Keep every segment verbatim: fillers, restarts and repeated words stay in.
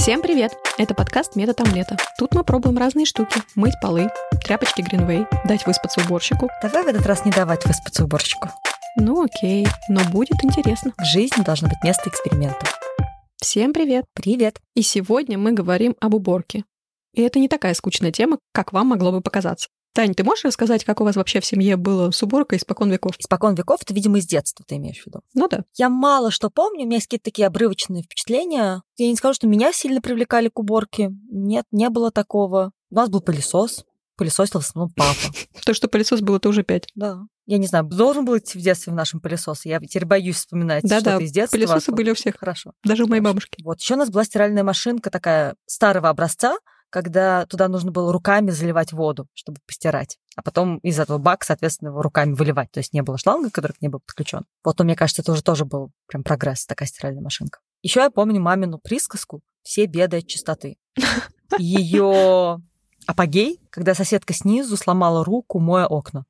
Всем привет! Это подкаст «Метод омлета». Тут мы пробуем разные штуки. Мыть полы, тряпочки Greenway, дать выспаться уборщику. Давай в этот раз не давать выспаться уборщику. Ну окей, но будет интересно. В жизни должно быть место экспериментов. Всем привет! Привет! И сегодня мы говорим об уборке. И это не такая скучная тема, как вам могло бы показаться. Тань, ты можешь рассказать, как у вас вообще в семье было с уборкой испокон веков? Испокон веков, это, видимо, из детства ты имеешь в виду. Ну да. Я мало что помню, у меня есть какие-то такие обрывочные впечатления. Я не скажу, что меня сильно привлекали к уборке. Нет, не было такого. У нас был пылесос. Пылесосил в основном папа. То, что пылесос был, это уже пять. Да. Я не знаю, должен был идти в детстве в нашем пылесосе. Я теперь боюсь вспоминать Да-да, что-то из детства. пылесосы были у всех. Хорошо. Даже у моей бабушки. Вот. Еще у нас была стиральная машинка такая старого образца, когда туда нужно было руками заливать воду, чтобы постирать. А потом из этого бака, соответственно, его руками выливать. То есть не было шланга, который к ней был подключен. Вот, мне кажется, это уже тоже был прям прогресс, такая стиральная машинка. Еще я помню мамину присказку «Все беды от чистоты». Ее апогей, когда соседка снизу сломала руку, моя окна.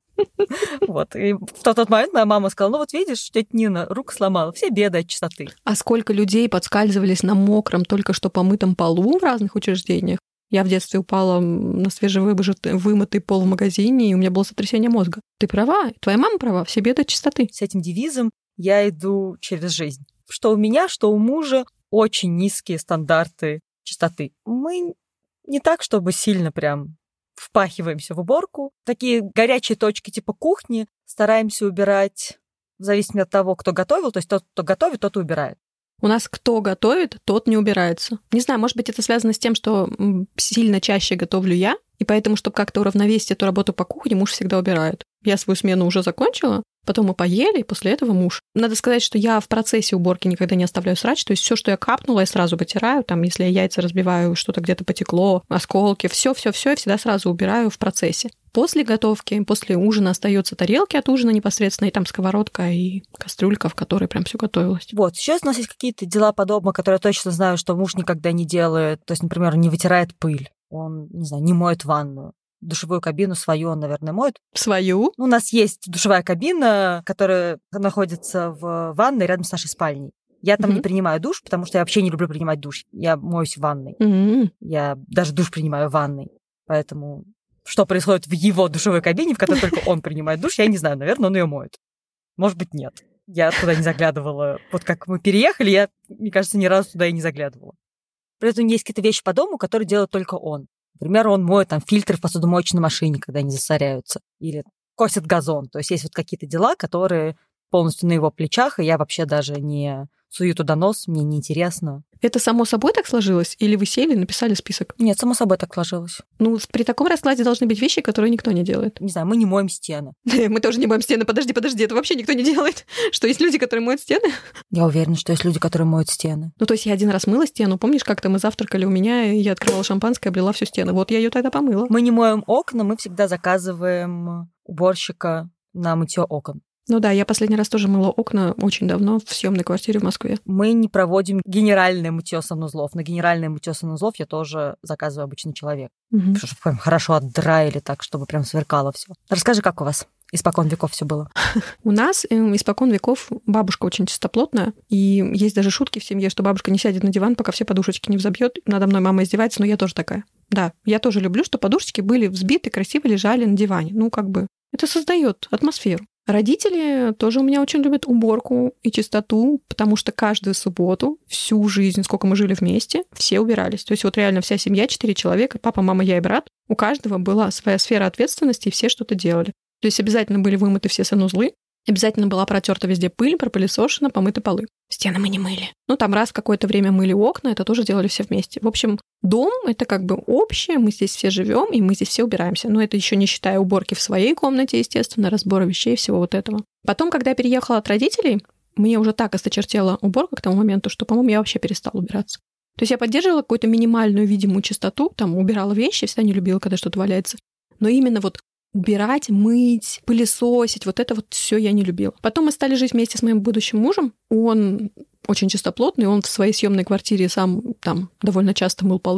Вот. И в тот момент моя мама сказала: ну вот видишь, тетя Нина руку сломала, все беды от чистоты. А сколько людей подскальзывались на мокром, только что помытом полу в разных учреждениях? Я в детстве упала на свежевымытый пол в магазине, и у меня было сотрясение мозга. Ты права, твоя мама права, все беды от чистоты. С этим девизом я иду через жизнь. Что у меня, что у мужа очень низкие стандарты чистоты. Мы не так, чтобы сильно прям впахиваемся в уборку. Такие горячие точки типа кухни стараемся убирать в зависимости от того, кто готовил. То есть тот, кто готовит, тот и убирает. У нас кто готовит, тот не убирается. Не знаю, может быть, это связано с тем, что сильно чаще готовлю я, и поэтому, чтобы как-то уравновесить эту работу по кухне, муж всегда убирает. Я свою смену уже закончила, потом мы поели, и после этого муж. Надо сказать, что я в процессе уборки никогда не оставляю срач, то есть все, что я капнула, я сразу вытираю. Там, если я яйца разбиваю, что-то где-то потекло, осколки, все-все-все, я всегда сразу убираю в процессе. После готовки, после ужина остаются тарелки от ужина непосредственно, и там сковородка и кастрюлька, в которой прям все готовилось. Вот, сейчас у нас есть какие-то дела по дому, которые я точно знаю, что муж никогда не делает. То есть, например, он не вытирает пыль, он, не знаю, не моет ванную. Душевую кабину свою он, наверное, моет. Свою? У нас есть душевая кабина, которая находится в ванной рядом с нашей спальней. Я там mm-hmm. не принимаю душ, потому что я вообще не люблю принимать душ. Я моюсь в ванной. Mm-hmm. Я даже душ принимаю в ванной. Поэтому что происходит в его душевой кабине, в которой только он принимает душ, я не знаю. Наверное, он ее моет. Может быть, нет. Я туда не заглядывала. Вот как мы переехали, я, мне кажется, ни разу туда и не заглядывала. При этом есть какие-то вещи по дому, которые делает только он. Например, он моет там фильтры в посудомоечной машине, когда они засоряются. Или косит газон. То есть есть вот какие-то дела, которые полностью на его плечах, и я вообще даже не сую туда нос, мне неинтересно. Это само собой так сложилось? Или вы сели и написали список? Нет, само собой так сложилось. Ну, при таком раскладе должны быть вещи, которые никто не делает. Не знаю, мы не моем стены. Мы тоже не моем стены. Подожди, подожди, это вообще никто не делает. Что, есть люди, которые моют стены? Я уверена, что есть люди, которые моют стены. Ну, то есть я один раз мыла стену. Помнишь, как-то мы завтракали у меня, и я открывала шампанское, облила всю стену. Вот я ее тогда помыла. Мы не моем окна, мы всегда заказываем уборщика на мытье окон. Ну да, я последний раз тоже мыла окна очень давно в съемной квартире в Москве. Мы не проводим генеральное мытье санузлов. На генеральное мытье санузлов я тоже заказываю обычный человек. Угу. Чтобы прям хорошо отдраили так, чтобы прям сверкало все. Расскажи, как у вас испокон веков все было? У нас испокон веков бабушка очень чистоплотная, и есть даже шутки в семье, что бабушка не сядет на диван, пока все подушечки не взобьет. Надо мной мама издевается, но я тоже такая. Да, я тоже люблю, что подушечки были взбиты, красиво лежали на диване. Ну, как бы, это создает атмосферу. Родители тоже у меня очень любят уборку и чистоту, потому что каждую субботу, всю жизнь, сколько мы жили вместе, все убирались. То есть вот реально вся семья, четыре человека, папа, мама, я и брат, у каждого была своя сфера ответственности, и все что-то делали. То есть обязательно были вымыты все санузлы, обязательно была протерта везде пыль, пропылесошена, помыты полы. Стены мы не мыли. Ну, там раз в какое-то время мыли окна, это тоже делали все вместе. В общем, дом — это как бы общее, мы здесь все живем, и мы здесь все убираемся. Но это еще не считая уборки в своей комнате, естественно, разбора вещей, всего вот этого. Потом, когда я переехала от родителей, мне уже так осточертела уборка к тому моменту, что, по-моему, я вообще перестала убираться. То есть я поддерживала какую-то минимальную видимую чистоту, там, убирала вещи, всегда не любила, когда что-то валяется. Но именно вот убирать, мыть, пылесосить, вот это вот все я не любила. Потом мы стали жить вместе с моим будущим мужем. Он очень чистоплотный, он в своей съемной квартире сам там довольно часто мыл полы.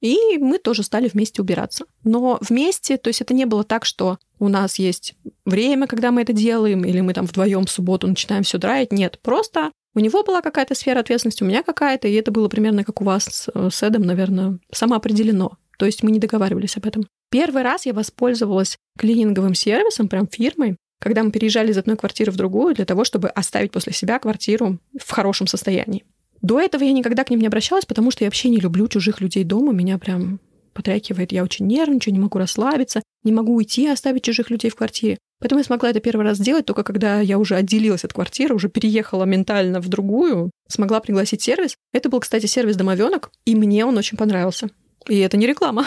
И мы тоже стали вместе убираться. Но вместе, то есть это не было так, что у нас есть время, когда мы это делаем, или мы там вдвоем в субботу начинаем все драить. Нет, просто у него была какая-то сфера ответственности, у меня какая-то, и это было примерно как у вас с, с Эдом, наверное, самоопределено. То есть мы не договаривались об этом. Первый раз я воспользовалась клининговым сервисом, прям фирмой, когда мы переезжали из одной квартиры в другую для того, чтобы оставить после себя квартиру в хорошем состоянии. До этого я никогда к ним не обращалась, потому что я вообще не люблю чужих людей дома. Меня прям потрякивает. Я очень нервничаю, не могу расслабиться, не могу уйти и оставить чужих людей в квартире. Поэтому я смогла это первый раз сделать, только когда я уже отделилась от квартиры, уже переехала ментально в другую, смогла пригласить сервис. Это был, кстати, сервис «Домовенок», и мне он очень понравился. И это не реклама.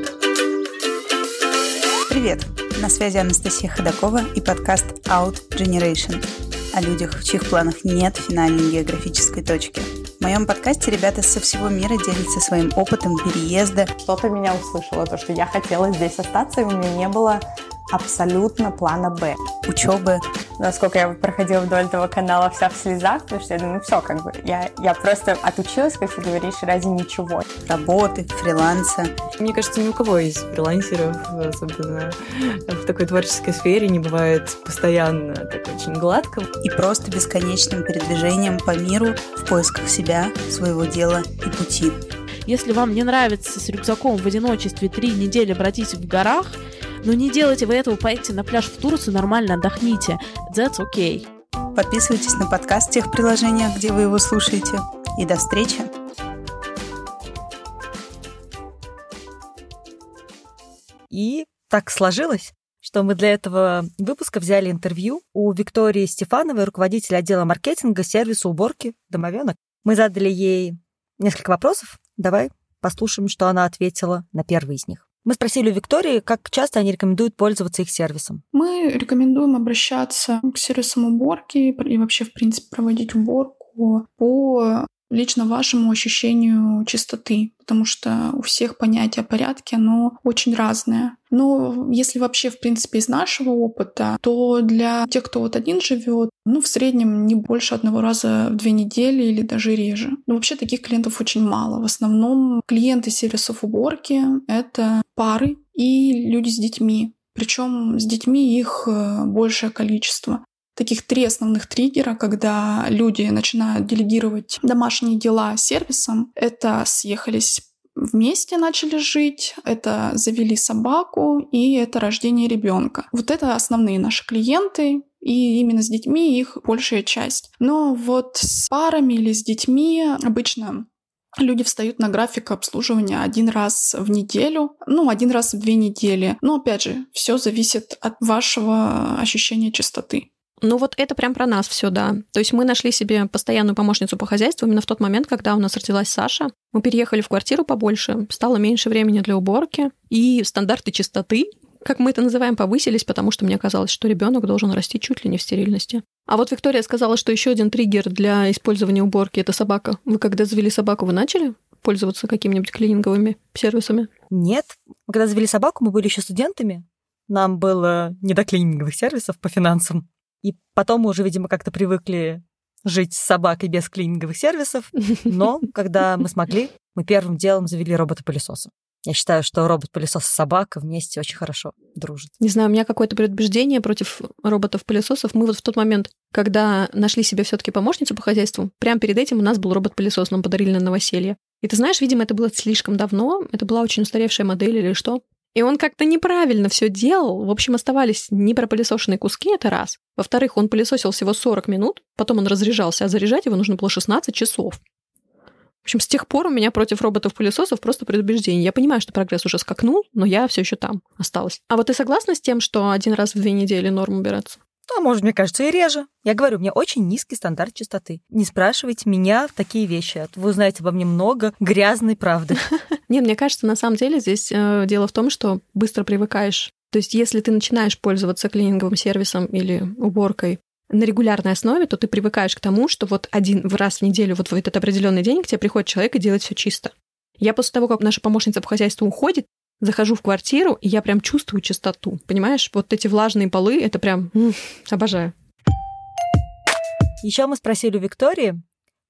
Привет! На связи Анастасия Ходакова и подкаст Out Generation о людях, в чьих планах нет финальной географической точки. В моем подкасте ребята со всего мира делятся своим опытом переезда. Что-то меня услышало, то, что я хотела здесь остаться, и у меня не было абсолютно плана «Б». Учебы. Насколько я проходила вдоль этого канала вся в слезах, потому что я думаю, все, как бы, я, я просто отучилась, как ты говоришь, ради ничего. Работы, фриланса. Мне кажется, ни у кого из фрилансеров, особенно в такой творческой сфере, не бывает постоянно так очень гладко. И просто бесконечным передвижением по миру в поисках себя, своего дела и пути. Если вам не нравится с рюкзаком в одиночестве три недели бродить в горах, но не делайте вы этого, поедьте на пляж в Турцию, нормально отдохните. That's okay. Подписывайтесь на подкаст в тех приложениях, где вы его слушаете. И до встречи! И так сложилось, что мы для этого выпуска взяли интервью у Виктории Стефановой, руководителя отдела маркетинга сервиса уборки «Домовенок». Мы задали ей несколько вопросов. Давай послушаем, что она ответила на первый из них. Мы спросили у Виктории, как часто они рекомендуют пользоваться их сервисом. Мы рекомендуем обращаться к сервисам уборки и вообще, в принципе, проводить уборку по лично вашему ощущению чистоты, потому что у всех понятие о порядке, оно очень разное. Но если вообще, в принципе, из нашего опыта, то для тех, кто вот один живет, ну, в среднем не больше одного раза в две недели или даже реже. Но вообще таких клиентов очень мало. В основном клиенты сервисов уборки — это пары и люди с детьми. Причем с детьми их большее количество. Таких три основных триггера, когда люди начинают делегировать домашние дела сервисам. Это съехались вместе, начали жить, это завели собаку и это рождение ребенка. Вот это основные наши клиенты, и именно с детьми их большая часть. Но вот с парами или с детьми обычно люди встают на график обслуживания один раз в неделю, ну, один раз в две недели. Но, опять же, все зависит от вашего ощущения чистоты. Ну вот это прям про нас все, да. То есть мы нашли себе постоянную помощницу по хозяйству именно в тот момент, когда у нас родилась Саша. Мы переехали в квартиру побольше, стало меньше времени для уборки, и стандарты чистоты, как мы это называем, повысились, потому что мне казалось, что ребенок должен расти чуть ли не в стерильности. А вот Виктория сказала, что еще один триггер для использования уборки — это собака. Вы когда завели собаку, вы начали пользоваться какими-нибудь клининговыми сервисами? Нет. Мы когда завели собаку, мы были еще студентами. Нам было не до клининговых сервисов по финансам. И потом мы уже, видимо, как-то привыкли жить с собакой без клининговых сервисов. Но когда мы смогли, мы первым делом завели робота-пылесоса. Я считаю, что робот-пылесос и собака вместе очень хорошо дружат. Не знаю, у меня какое-то предубеждение против роботов-пылесосов. Мы вот в тот момент, когда нашли себе все-таки помощницу по хозяйству, прямо перед этим у нас был робот-пылесос, нам подарили на новоселье. И ты знаешь, видимо, это было слишком давно, это была очень устаревшая модель или что. И он как-то неправильно все делал. В общем, оставались непропылесошенные куски, это раз. Во-вторых, он пылесосил всего сорок минут, потом он разряжался, а заряжать его нужно было шестнадцать часов. В общем, с тех пор у меня против роботов-пылесосов просто предубеждение. Я понимаю, что прогресс уже скакнул, но я все еще там осталась. А вот ты согласна с тем, что один раз в две недели норм убираться? Ну, а может, мне кажется, и реже. Я говорю, у меня очень низкий стандарт чистоты. Не спрашивайте меня такие вещи. Вы узнаете обо мне много грязной правды. Нет, мне кажется, на самом деле здесь э, дело в том, что быстро привыкаешь. То есть если ты начинаешь пользоваться клининговым сервисом или уборкой на регулярной основе, то ты привыкаешь к тому, что вот один раз в неделю, вот в этот определенный день к тебе приходит человек и делает все чисто. Я после того, как наша помощница по хозяйству уходит, захожу в квартиру, и я прям чувствую чистоту. Понимаешь? Вот эти влажные полы, это прям м-м, обожаю. Еще мы спросили у Виктории,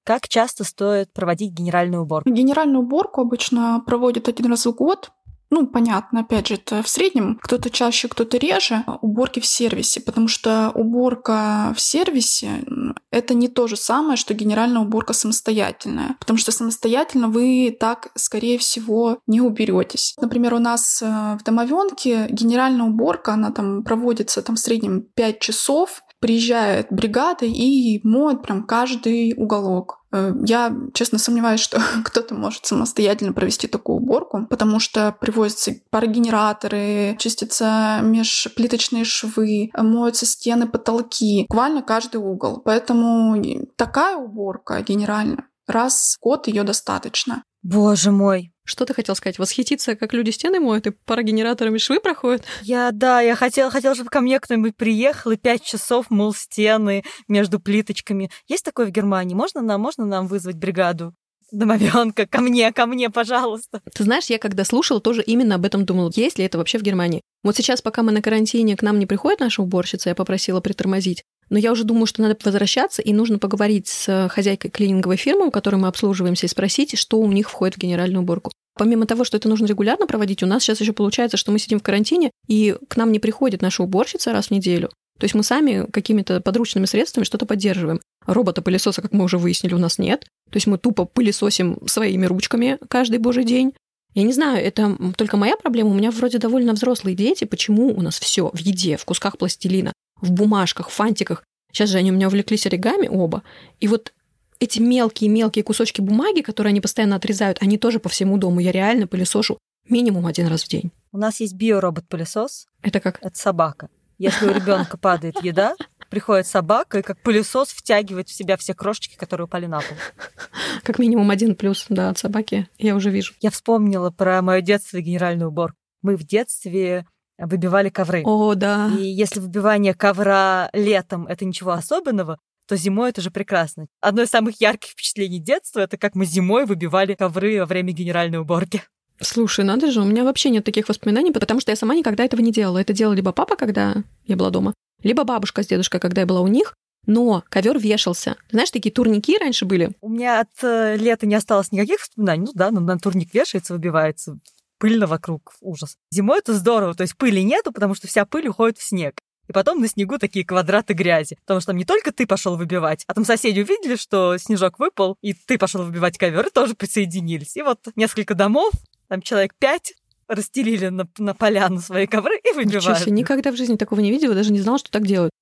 Как часто стоит проводить генеральную уборку? Генеральную уборку обычно проводят один раз в год. Ну, понятно, опять же, это в среднем. Кто-то чаще, кто-то реже. Уборки в сервисе, потому что уборка в сервисе — это не то же самое, что генеральная уборка самостоятельная. Потому что самостоятельно вы так, скорее всего, не уберетесь. Например, у нас в домовенке генеральная уборка, она там проводится там, в среднем пять часов. Приезжает бригада и моет прям каждый уголок. Я, честно, сомневаюсь, что кто-то может самостоятельно провести такую уборку, потому что привозятся парогенераторы, чистятся межплиточные швы, моются стены, потолки, буквально каждый угол. Поэтому такая уборка генеральная, раз в год ее достаточно. Боже мой. Что ты хотел сказать? Восхититься, как люди стены моют и парогенераторами швы проходят? Я, да, я хотела, хотела, чтобы ко мне кто-нибудь приехал и пять часов мыл стены между плиточками. Есть такое в Германии? Можно нам, можно нам вызвать бригаду домовенка? Ко мне, ко мне, пожалуйста. Ты знаешь, я когда слушала, тоже именно об этом думала. Есть ли это вообще в Германии? Вот сейчас, пока мы на карантине, к нам не приходит наша уборщица, я попросила притормозить. Но я уже думаю, что надо возвращаться, и нужно поговорить с хозяйкой клининговой фирмы, у которой мы обслуживаемся, и спросить, что у них входит в генеральную уборку. Помимо того, что это нужно регулярно проводить, у нас сейчас еще получается, что мы сидим в карантине, и к нам не приходит наша уборщица раз в неделю. То есть мы сами какими-то подручными средствами что-то поддерживаем. Робота-пылесоса, как мы уже выяснили, у нас нет. То есть мы тупо пылесосим своими ручками каждый божий день. Я не знаю, это только моя проблема. У меня вроде довольно взрослые дети. Почему у нас все в еде, в кусках пластилина, в бумажках, в фантиках? Сейчас же они у меня увлеклись оригами оба. И вот эти мелкие-мелкие кусочки бумаги, которые они постоянно отрезают, они тоже по всему дому. Я реально пылесошу минимум один раз в день. У нас есть биоробот-пылесос. Это как? Это собака. Если у ребенка падает еда, приходит собака и как пылесос втягивает в себя все крошечки, которые упали на пол. Как минимум один плюс, да, от собаки. Я уже вижу. Я вспомнила про мое детство и генеральную уборку. Мы в детстве выбивали ковры. О, да. И если выбивание ковра летом — это ничего особенного, то зимой это же прекрасно. Одно из самых ярких впечатлений детства — это как мы зимой выбивали ковры во время генеральной уборки. Слушай, надо же, у меня вообще нет таких воспоминаний, потому что я сама никогда этого не делала. Это делал либо папа, когда я была дома, либо бабушка с дедушкой, когда я была у них. Но ковер вешался. Знаешь, такие турники раньше были. У меня от э, лета не осталось никаких воспоминаний. Ну да, на, на турник вешается, выбивается. Пыльно вокруг. Ужас. Зимой это здорово. То есть пыли нету, потому что вся пыль уходит в снег. И потом на снегу такие квадраты грязи. Потому что там не только ты пошел выбивать, а там соседи увидели, что снежок выпал, и ты пошел выбивать ковер, и тоже присоединились. И вот несколько домов, там человек пять, расстелили на, на поляну свои ковры и выбивают. Ничего себе, никогда в жизни такого не видела, даже не знала, что так делают.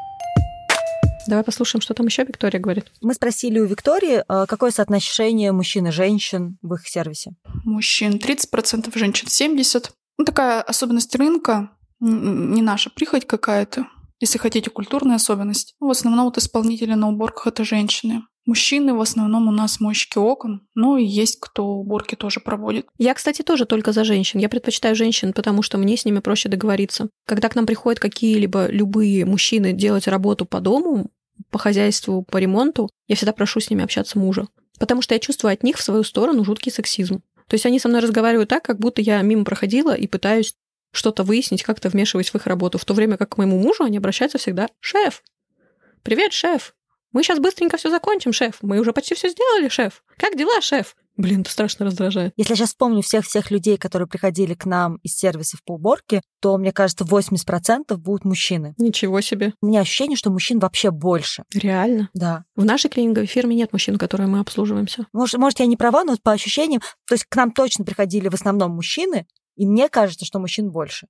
Давай послушаем, что там еще Виктория говорит. Мы спросили у Виктории, какое соотношение мужчин и женщин в их сервисе. Мужчин тридцать процентов, женщин семьдесят процентов. Ну, такая особенность рынка, не наша прихоть какая-то, если хотите, культурная особенность. В основном вот исполнители на уборках — это женщины. Мужчины в основном у нас мойщики окон, но и есть кто уборки тоже проводит. Я, кстати, тоже только за женщин. Я предпочитаю женщин, потому что мне с ними проще договориться. Когда к нам приходят какие-либо любые мужчины делать работу по дому, по хозяйству, по ремонту, я всегда прошу с ними общаться мужа. Потому что я чувствую от них в свою сторону жуткий сексизм. То есть они со мной разговаривают так, как будто я мимо проходила и пытаюсь что-то выяснить, как-то вмешиваясь в их работу. В то время как к моему мужу они обращаются всегда: «Шеф! Привет, шеф! Мы сейчас быстренько все закончим, шеф. Мы уже почти все сделали, шеф. Как дела, шеф?» Блин, это страшно раздражает. Если я сейчас вспомню всех-всех людей, которые приходили к нам из сервисов по уборке, то, мне кажется, восемьдесят процентов будут мужчины. Ничего себе. У меня ощущение, что мужчин вообще больше. Реально? Да. В нашей клининговой фирме нет мужчин, которые мы обслуживаемся. Может, может, я не права, но по ощущениям, то есть к нам точно приходили в основном мужчины, и мне кажется, что мужчин больше.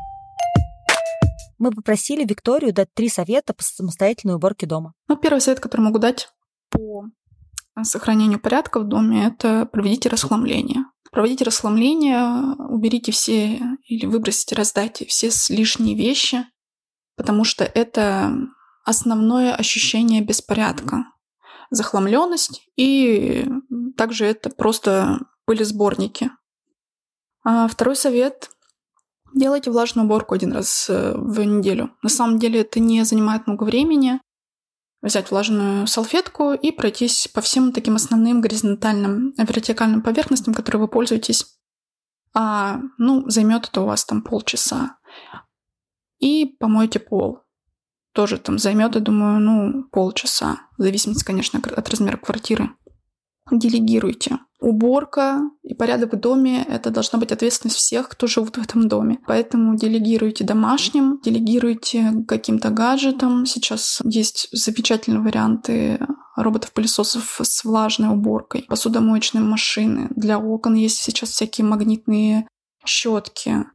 Мы попросили Викторию дать три совета по самостоятельной уборке дома. Ну, первый совет, который могу дать по сохранению порядка в доме, это проведите расхламление. Проводите расхламление, уберите все или выбросите, раздайте все лишние вещи, потому что это основное ощущение беспорядка. Захламленность, и также это просто пылесборники. А второй совет: делайте влажную уборку один раз в неделю. На самом деле это не занимает много времени. Взять влажную салфетку и пройтись по всем таким основным горизонтальным, вертикальным поверхностям, которые вы пользуетесь. А, ну, займет это у вас там полчаса. И помойте пол. тоже там займет, я думаю, ну, полчаса. В зависимости, конечно, от размера квартиры. Делегируйте. Уборка и порядок в доме — это должна быть ответственность всех, кто живут в этом доме. Поэтому делегируйте домашним, делегируйте каким-то гаджетам. Сейчас есть замечательные варианты роботов-пылесосов с влажной уборкой, посудомоечные машины. Для окон есть сейчас всякие магнитные щетки.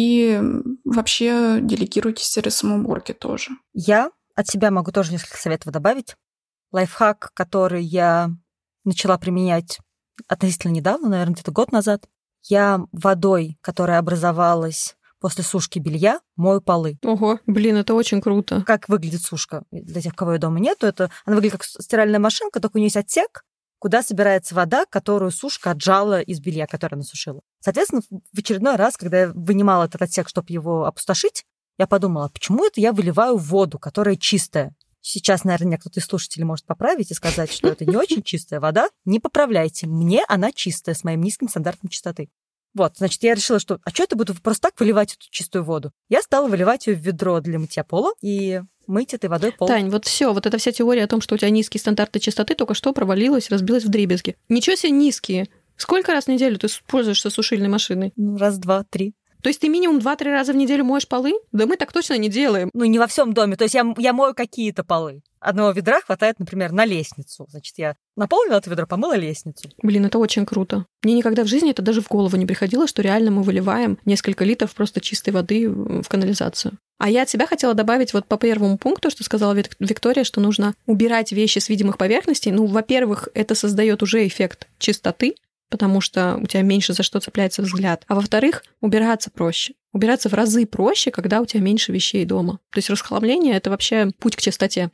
И вообще делегируйте сервисом уборки тоже. Я от себя могу тоже несколько советов добавить. Лайфхак, который я начала применять относительно недавно, наверное, где-то год назад. Я водой, которая образовалась после сушки белья, мою полы. Ого, блин, это очень круто. Как выглядит сушка? Для тех, кого ее дома нету, это она выглядит как стиральная машинка, только у нее есть отсек, куда собирается вода, которую сушка отжала из белья, которое она сушила. Соответственно, в очередной раз, когда я вынимала этот отсек, чтобы его опустошить, я подумала, почему это я выливаю воду, которая чистая? Сейчас, наверное, кто-то из слушателей может поправить и сказать, что это не очень чистая вода. Не поправляйте. Мне она чистая, с моим низким стандартом чистоты. Вот, значит, я решила, что а что я буду просто так выливать эту чистую воду? Я стала выливать ее в ведро для мытья пола и мыть этой водой пол. Тань, вот все, вот эта вся теория о том, что у тебя низкие стандарты чистоты, только что провалилась, разбилась вдребезги. Ничего себе низкие. Сколько раз в неделю ты пользуешься сушильной машиной? Раз, два, три. То есть ты минимум два-три раза в неделю моешь полы? Да мы так точно не делаем. Ну, не во всем доме. То есть я, я мою какие-то полы. Одного ведра хватает, например, на лестницу. Значит, я наполнила это ведро, помыла лестницу. Блин, это очень круто. Мне никогда в жизни это даже в голову не приходило, что реально мы выливаем несколько литров просто чистой воды в канализацию. А я от себя хотела добавить вот по первому пункту, что сказала Виктория, что нужно убирать вещи с видимых поверхностей. Ну, во-первых, это создает уже эффект чистоты, потому что у тебя меньше за что цепляется взгляд. А во-вторых, убираться проще. Убираться в разы проще, когда у тебя меньше вещей дома. То есть расхламление — это вообще путь к чистоте.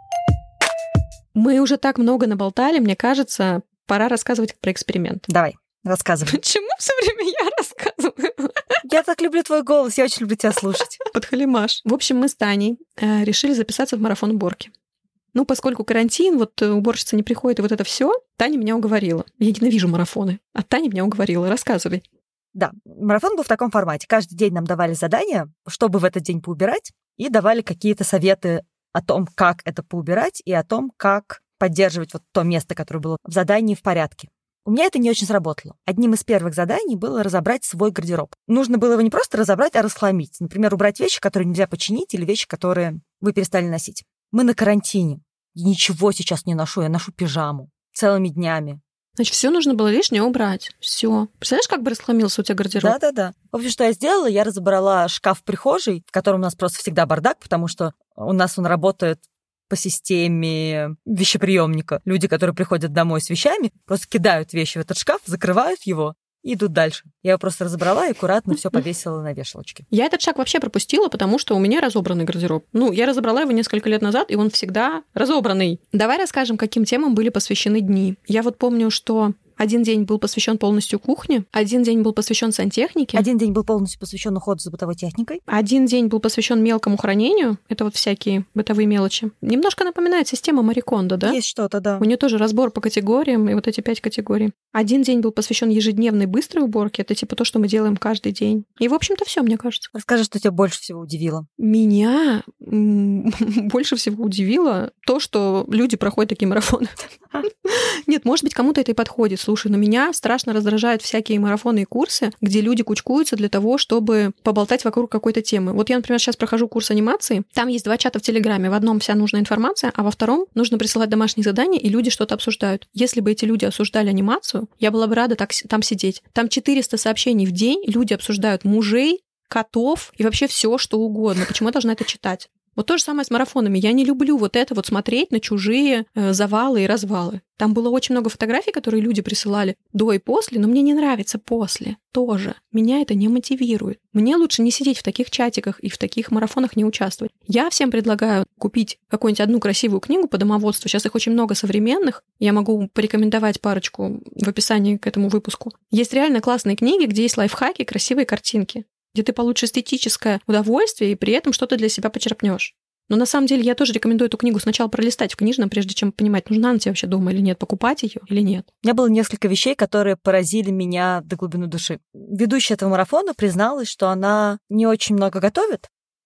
Мы уже так много наболтали, мне кажется, пора рассказывать про эксперимент. Давай, рассказывай. Почему все время я рассказываю? Я так люблю твой голос, я очень люблю тебя слушать. Подхалимаш. В общем, мы с Таней э, решили записаться в марафон уборки. Ну, поскольку карантин, вот уборщица не приходит, и вот это все, Таня меня уговорила. Я ненавижу марафоны. А Таня меня уговорила. Рассказывай. Да, марафон был в таком формате. Каждый день нам давали задания, чтобы в этот день поубирать, и давали какие-то советы о том, как это поубирать, и о том, как поддерживать вот то место, которое было в задании, в порядке. У меня это не очень сработало. Одним из первых заданий было разобрать свой гардероб. Нужно было его не просто разобрать, а расхламить. Например, убрать вещи, которые нельзя починить, или вещи, которые вы перестали носить. Мы на карантине. Я ничего сейчас не ношу, я ношу пижаму целыми днями. Значит, все нужно было лишнее убрать. Все. Представляешь, как бы расхламился у тебя гардероб? Да-да-да. В общем, что я сделала? Я разобрала шкаф в прихожей, в котором у нас просто всегда бардак, потому что у нас он работает по системе вещеприемника. Люди, которые приходят домой с вещами, просто кидают вещи в этот шкаф, закрывают его и идут дальше. Я его просто разобрала и аккуратно все повесила на вешалочке. Я этот шаг вообще пропустила, потому что у меня разобранный гардероб. Ну, я разобрала его несколько лет назад, и он всегда разобранный. Давай расскажем, каким темам были посвящены дни. Я вот помню, что один день был посвящен полностью кухне, один день был посвящен сантехнике. Один день был полностью посвящен уходу за бытовой техникой. Один день был посвящен мелкому хранению. Это вот всякие бытовые мелочи. Немножко напоминает система Мари Кондо, да? Есть что-то, да. У нее тоже разбор по категориям, и вот эти пять категорий. Один день был посвящен ежедневной быстрой уборке. Это типа то, что мы делаем каждый день. И, в общем-то, все, мне кажется. Расскажи, что тебя больше всего удивило. Меня больше всего удивило то, что люди проходят такие марафоны. Нет, может быть, кому-то это и подходит. Слушай, но меня страшно раздражают всякие марафоны и курсы, где люди кучкуются для того, чтобы поболтать вокруг какой-то темы. Вот я, например, сейчас прохожу курс анимации. Там есть два чата в Телеграме. В одном вся нужная информация, а во втором нужно присылать домашние задания, и люди что-то обсуждают. Если бы эти люди обсуждали анимацию, я была бы рада так, там сидеть. Там четыреста сообщений в день, люди обсуждают мужей, котов и вообще все, что угодно. Почему я должна это читать? Вот то же самое с марафонами. Я не люблю вот это вот смотреть на чужие э, завалы и развалы. Там было очень много фотографий, которые люди присылали до и после, но мне не нравится после тоже. Меня это не мотивирует. Мне лучше не сидеть в таких чатиках и в таких марафонах не участвовать. Я всем предлагаю купить какую-нибудь одну красивую книгу по домоводству. Сейчас их очень много современных. Я могу порекомендовать парочку в описании к этому выпуску. Есть реально классные книги, где есть лайфхаки, красивые картинки, где ты получишь эстетическое удовольствие и при этом что-то для себя почерпнешь. Но на самом деле я тоже рекомендую эту книгу сначала пролистать в книжном, прежде чем понимать, нужна она тебе вообще дома или нет, покупать ее или нет. У меня было несколько вещей, которые поразили меня до глубины души. Ведущая этого марафона призналась, что она не очень много готовит,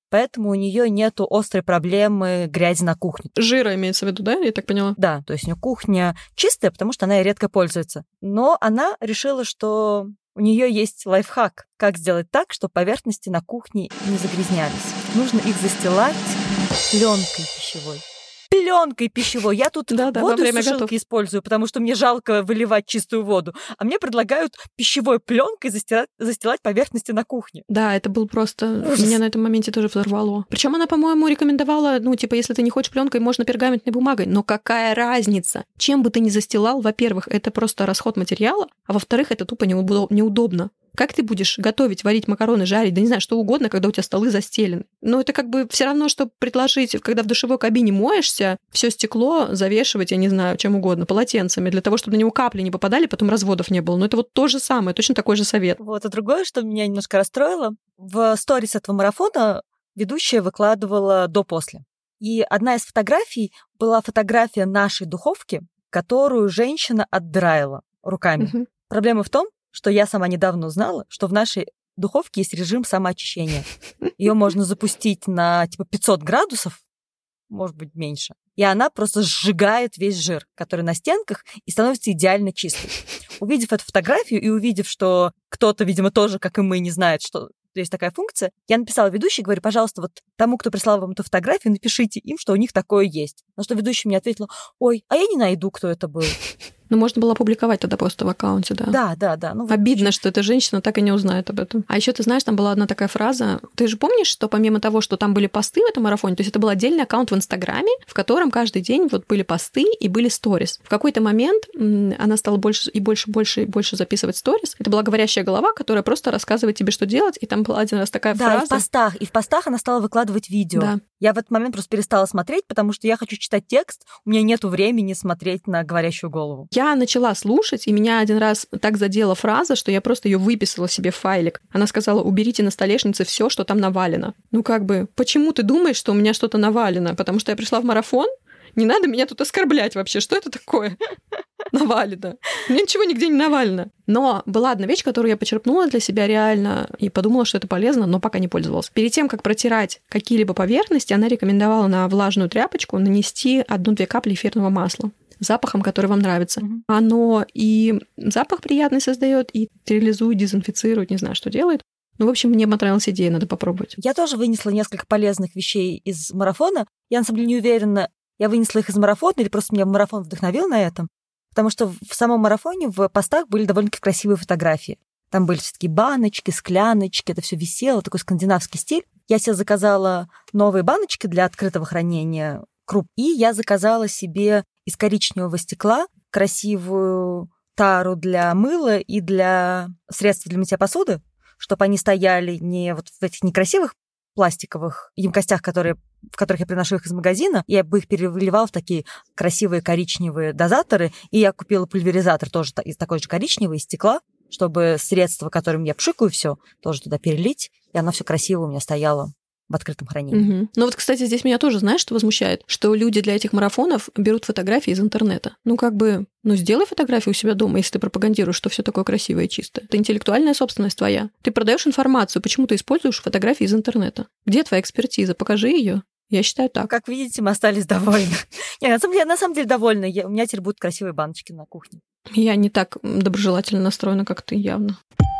поэтому у нее нету острой проблемы грязи на кухне. Жира имеется в виду, да, я так поняла? Да, то есть у нее кухня чистая, потому что она ей редко пользуется. Но она решила, что у нее есть лайфхак, как сделать так, чтобы поверхности на кухне не загрязнялись. Нужно их застилать пленкой пищевой. Пленкой пищевой. Я тут да, да, воду из сушилки готов. использую, потому что мне жалко выливать чистую воду. А мне предлагают пищевой пленкой застилать, застилать поверхности на кухне. Да, это был просто... Ужас. Меня на этом моменте тоже взорвало. Причем она, по-моему, рекомендовала, ну, типа, если ты не хочешь пленкой, можно пергаментной бумагой. Но какая разница? Чем бы ты ни застилал, во-первых, это просто расход материала, а во-вторых, это тупо неудобно. Как ты будешь готовить, варить макароны, жарить, да не знаю, что угодно, когда у тебя столы застелены? Но это как бы все равно, что предложить, когда в душевой кабине моешься, все стекло завешивать, я не знаю, чем угодно, полотенцами, для того, чтобы на него капли не попадали, потом разводов не было. Но это вот то же самое, точно такой же совет. Вот, а другое, что меня немножко расстроило, в сторис этого марафона ведущая выкладывала до-после. И одна из фотографий была фотография нашей духовки, которую женщина отдраила руками. Угу. Проблема в том, что я сама недавно узнала, что в нашей духовке есть режим самоочищения. Ее можно запустить на типа пятьсот градусов, может быть, меньше. И она просто сжигает весь жир, который на стенках, и становится идеально чистой. Увидев эту фотографию и увидев, что кто-то, видимо, тоже, как и мы, не знает, что есть такая функция, я написала ведущей, говорю, пожалуйста, вот тому, кто прислал вам эту фотографию, напишите им, что у них такое есть. На что ведущая мне ответила, ой, а я не найду, кто это был. Ну, можно было опубликовать тогда просто в аккаунте, да. Да, да, да. Ну, обидно, что эта женщина так и не узнает об этом. А еще ты знаешь, там была одна такая фраза. Ты же помнишь, что помимо того, что там были посты в этом марафоне, то есть это был отдельный аккаунт в Инстаграме, в котором каждый день вот были посты и были сторис. В какой-то момент она стала больше и больше, больше и больше записывать сторис. Это была говорящая голова, которая просто рассказывает тебе, что делать, и там была один раз такая да, фраза. Да, и в постах. И в постах она стала выкладывать видео. Да. Я в этот момент просто перестала смотреть, потому что я хочу читать текст, у меня нету времени смотреть на говорящую голову. Я начала слушать, и меня один раз так задела фраза, что я просто ее выписала себе в файлик. Она сказала, уберите на столешнице все, что там навалено. Ну как бы, почему ты думаешь, что у меня что-то навалено? Потому что я пришла в марафон? Не надо меня тут оскорблять вообще. Что это такое? Навалено. У меня ничего нигде не навалено. Но была одна вещь, которую я почерпнула для себя реально и подумала, что это полезно, но пока не пользовалась. Перед тем, как протирать какие-либо поверхности, она рекомендовала на влажную тряпочку нанести одну-две капли эфирного масла запахом, который вам нравится. Mm-hmm. Оно и запах приятный создает, и стерилизует, дезинфицирует, не знаю, что делает. Ну, в общем, мне понравилась идея, надо попробовать. Я тоже вынесла несколько полезных вещей из марафона. Я, на самом деле, не уверена, я вынесла их из марафона или просто меня марафон вдохновил на этом. Потому что в самом марафоне в постах были довольно-таки красивые фотографии. Там были все-таки баночки, скляночки, это все висело, такой скандинавский стиль. Я себе заказала новые баночки для открытого хранения круп, и я заказала себе из коричневого стекла красивую тару для мыла и для средств для мытья посуды, чтобы они стояли не вот в этих некрасивых пластиковых емкостях, которые, в которых я приношу их из магазина, я бы их переливала в такие красивые коричневые дозаторы, и я купила пульверизатор тоже из такой же коричневого, из стекла, чтобы средство, которым я пшикаю все, тоже туда перелить, и оно все красиво у меня стояло в открытом хранении. Угу. Ну вот, кстати, здесь меня тоже, знаешь, что возмущает? Что люди для этих марафонов берут фотографии из интернета. Ну как бы, ну сделай фотографию у себя дома, если ты пропагандируешь, что все такое красивое и чистое. Это интеллектуальная собственность твоя. Ты продаешь информацию, почему ты используешь фотографии из интернета? Где твоя экспертиза? Покажи ее. Я считаю так. Как видите, мы остались довольны. Нет, на самом деле, на самом деле довольна. Я, у меня теперь будут красивые баночки на кухне. Я не так доброжелательно настроена, как ты, явно.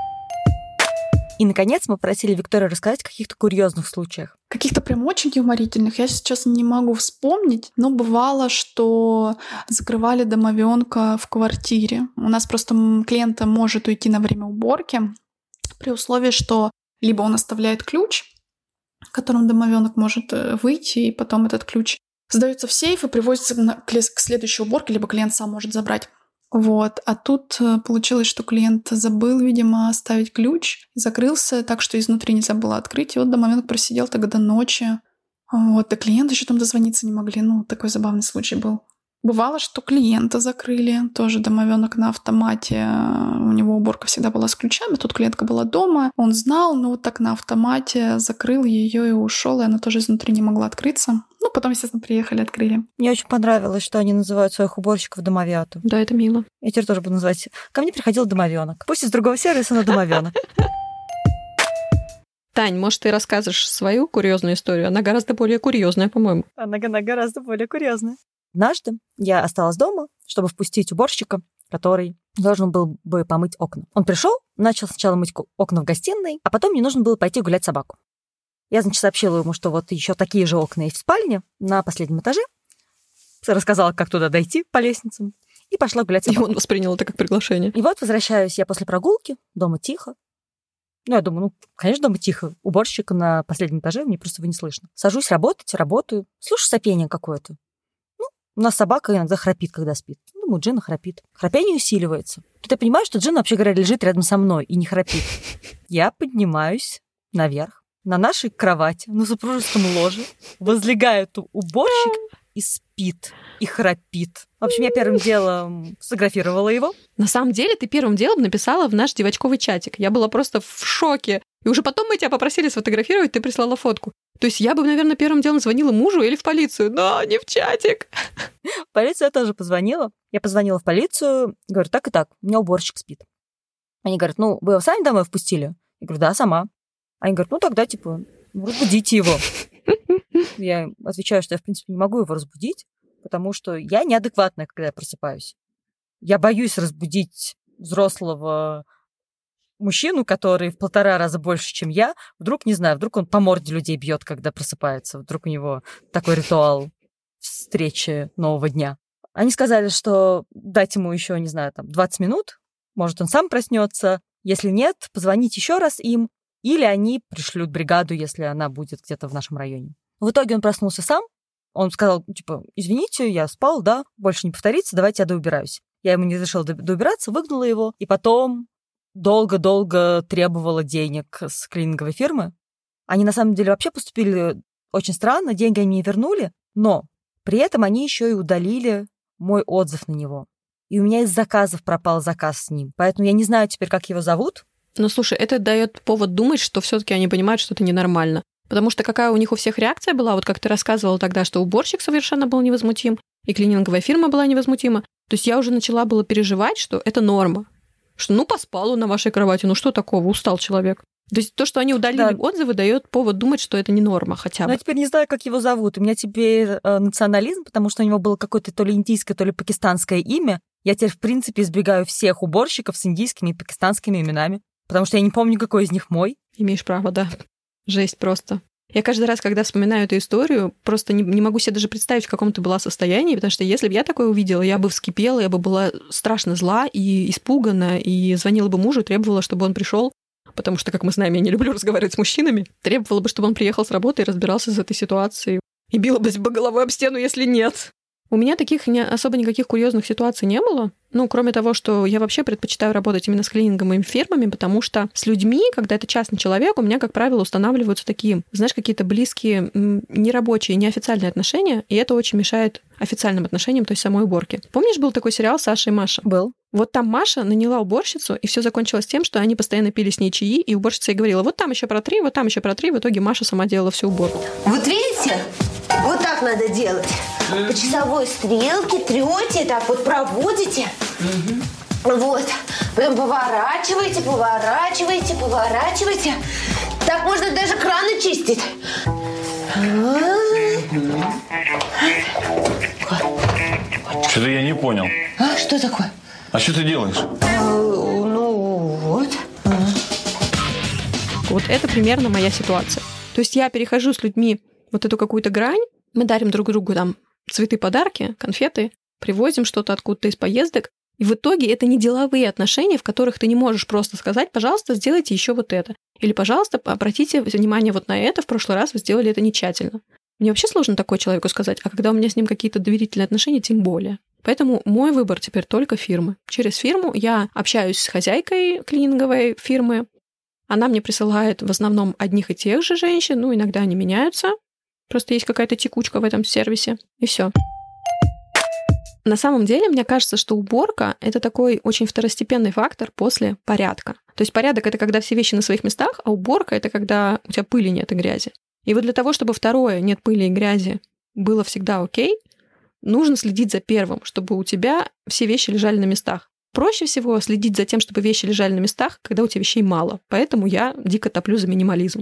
И, наконец, мы просили Викторию рассказать о каких-то курьезных случаях. Каких-то прям очень юморительных я сейчас не могу вспомнить, но бывало, что закрывали домовенка в квартире. У нас просто клиент может уйти на время уборки при условии, что либо он оставляет ключ, которым домовенок может выйти, и потом этот ключ сдается в сейф и привозится к следующей уборке, либо клиент сам может забрать. Вот. А тут получилось, что клиент забыл, видимо, оставить ключ, закрылся так, что изнутри нельзя было открыть. И вот домовенок просидел тогда до ночи. Вот. До клиента еще там дозвониться не могли. Ну, такой забавный случай был. Бывало, что клиента закрыли. Тоже домовенок на автомате. У него уборка всегда была с ключами. Тут клиентка была дома. Он знал, но вот так на автомате закрыл ее и ушел. И она тоже изнутри не могла открыться. Ну, потом, естественно, приехали, открыли. Мне очень понравилось, что они называют своих уборщиков домовяту. Да, это мило. Я теперь тоже буду называть. Ко мне приходил домовенок. Пусть из другого сервиса, но домовенок. Тань, может, ты расскажешь свою курьезную историю? Она гораздо более курьезная, по-моему. Она, она гораздо более курьезная. Однажды я осталась дома, чтобы впустить уборщика, который должен был бы помыть окна. Он пришел, начал сначала мыть окна в гостиной, а потом мне нужно было пойти гулять собаку. Я, значит, сообщила ему, что вот еще такие же окна есть в спальне на последнем этаже. Рассказала, как туда дойти по лестницам. И пошла гулять собаку. И он воспринял это как приглашение. И вот возвращаюсь я после прогулки, дома тихо. Ну, я думаю, ну, конечно, дома тихо. Уборщика на последнем этаже, мне просто его не слышно. Сажусь работать, работаю. Слушаю сопение какое-то. Ну, у нас собака иногда храпит, когда спит. Думаю, Джина храпит. Храпение усиливается. Тут я понимаю, что Джина, вообще говоря, лежит рядом со мной и не храпит. Я поднимаюсь наверх, на нашей кровати, на супружеском ложе, возлегает уборщик и спит, и храпит. В общем, я первым делом сфотографировала его. На самом деле, ты первым делом написала в наш девочковый чатик. Я была просто в шоке. И уже потом мы тебя попросили сфотографировать, ты прислала фотку. То есть я бы, наверное, первым делом звонила мужу или в полицию, но не в чатик. В полицию я тоже позвонила. Я позвонила в полицию, говорю, так и так, у меня уборщик спит. Они говорят, ну, вы его сами домой впустили? Я говорю, да, сама. Они говорят, ну, тогда, типа, разбудите его. Я отвечаю, что я, в принципе, не могу его разбудить, потому что я неадекватная, когда я просыпаюсь. Я боюсь разбудить взрослого мужчину, который в полтора раза больше, чем я. Вдруг, не знаю, вдруг он по морде людей бьет, когда просыпается. Вдруг у него такой ритуал встречи нового дня. Они сказали, что дать ему еще, не знаю, там, двадцать минут, может, он сам проснется. Если нет, позвонить еще раз им, или они пришлют бригаду, если она будет где-то в нашем районе. В итоге он проснулся сам. Он сказал, типа, извините, я спал, да, больше не повторится, давайте я доубираюсь. Я ему не разрешила доубираться, выгнала его, и потом долго-долго требовала денег с клининговой фирмы. Они, на самом деле, вообще поступили очень странно, деньги они мне вернули, но при этом они еще и удалили мой отзыв на него. И у меня из заказов пропал заказ с ним. Поэтому я не знаю теперь, как его зовут. Ну, слушай, это дает повод думать, что все-таки они понимают, что это ненормально. Потому что какая у них у всех реакция была, вот как ты рассказывала тогда, что уборщик совершенно был невозмутим, и клининговая фирма была невозмутима. То есть я уже начала было переживать, что это норма. Что ну поспал он на вашей кровати, ну что такого, устал человек. То есть то, что они удалили да. отзывы, дает повод думать, что это не норма хотя бы. Но я теперь не знаю, как его зовут. У меня теперь э, национализм, потому что у него было какое-то то ли индийское, то ли пакистанское имя. Я теперь, в принципе, избегаю всех уборщиков с индийскими и пакистанскими именами. Потому что я не помню, какой из них мой. Имеешь право, да. Жесть просто. Я каждый раз, когда вспоминаю эту историю, просто не, не могу себе даже представить, в каком ты была состоянии, потому что если бы я такое увидела, я бы вскипела, я бы была страшно зла и испугана, и звонила бы мужу, требовала, чтобы он пришел, потому что, как мы знаем, я не люблю разговаривать с мужчинами, требовала бы, чтобы он приехал с работы и разбирался с этой ситуацией, и била бы головой об стену, если нет. У меня таких не, особо никаких курьезных ситуаций не было. Ну, кроме того, что я вообще предпочитаю работать именно с клининговыми фирмами, потому что с людьми, когда это частный человек, у меня, как правило, устанавливаются такие, знаешь, какие-то близкие, нерабочие, неофициальные отношения, и это очень мешает официальным отношениям, то есть самой уборке. Помнишь, был такой сериал «Саша и Маша»? Был. Вот там Маша наняла уборщицу, и все закончилось тем, что они постоянно пили с ней чаи, и уборщица ей говорила, вот там еще протри, вот там еще протри. В итоге Маша сама делала всю уборку. Вот видите? Вот так надо делать. По часовой стрелке трете, так вот проводите. Угу. Вот. Прям поворачиваете, поворачиваете, поворачиваете. Так можно даже краны чистить. Что-то я не понял. А, что такое? А что ты делаешь? А, ну, вот. Вот это примерно моя ситуация. То есть я перехожу с людьми вот эту какую-то грань, мы дарим друг другу там цветы, подарки, конфеты, привозим что-то откуда-то из поездок, и в итоге это не деловые отношения, в которых ты не можешь просто сказать, пожалуйста, сделайте еще вот это. Или, пожалуйста, обратите внимание вот на это, в прошлый раз вы сделали это не тщательно. Мне вообще сложно такое человеку сказать, а когда у меня с ним какие-то доверительные отношения, тем более. Поэтому мой выбор теперь только фирмы. Через фирму я общаюсь с хозяйкой клининговой фирмы. Она мне присылает в основном одних и тех же женщин, ну, иногда они меняются. Просто есть какая-то текучка в этом сервисе, и все. На самом деле, мне кажется, что уборка — это такой очень второстепенный фактор после порядка. То есть порядок — это когда все вещи на своих местах, а уборка — это когда у тебя пыли нет и грязи. И вот для того, чтобы второе, нет пыли и грязи, было всегда окей, нужно следить за первым, чтобы у тебя все вещи лежали на местах. Проще всего следить за тем, чтобы вещи лежали на местах, когда у тебя вещей мало. Поэтому я дико топлю за минимализм.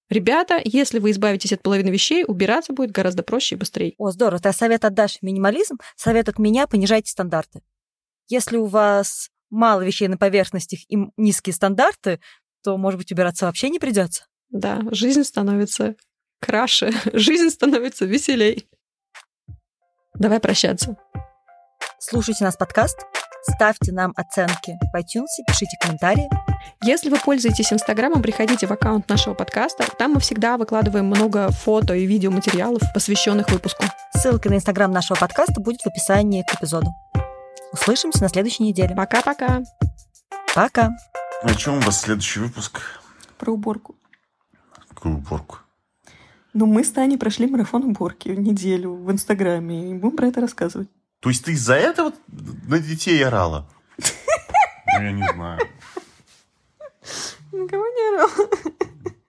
Ребята, если вы избавитесь от половины вещей, убираться будет гораздо проще и быстрее. О, здорово. Ты совет отдашь минимализм, совет от меня — понижайте стандарты. Если у вас мало вещей на поверхностях и низкие стандарты, то, может быть, убираться вообще не придется. Да, жизнь становится краше, жизнь становится веселей. Давай прощаться. Слушайте наш подкаст, ставьте нам оценки в iTunes, пишите комментарии. Если вы пользуетесь Инстаграмом, приходите в аккаунт нашего подкаста. Там мы всегда выкладываем много фото и видеоматериалов, посвященных выпуску. Ссылка на Инстаграм нашего подкаста будет в описании к эпизоду. Услышимся на следующей неделе. Пока-пока. Пока. О чем у вас следующий выпуск? Про уборку. Какую уборку? Ну, мы с Таней прошли марафон уборки в неделю в Инстаграме, и будем про это рассказывать. То есть ты из-за этого на детей орала? Ну, я не знаю. Никого не орала.